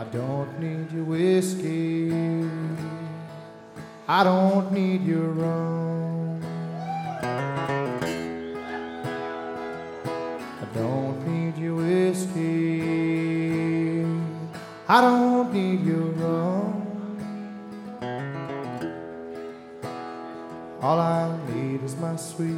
don't need your whiskey, I don't need your rum, I don't need your whiskey, I don't need your rum. All I need is my sweet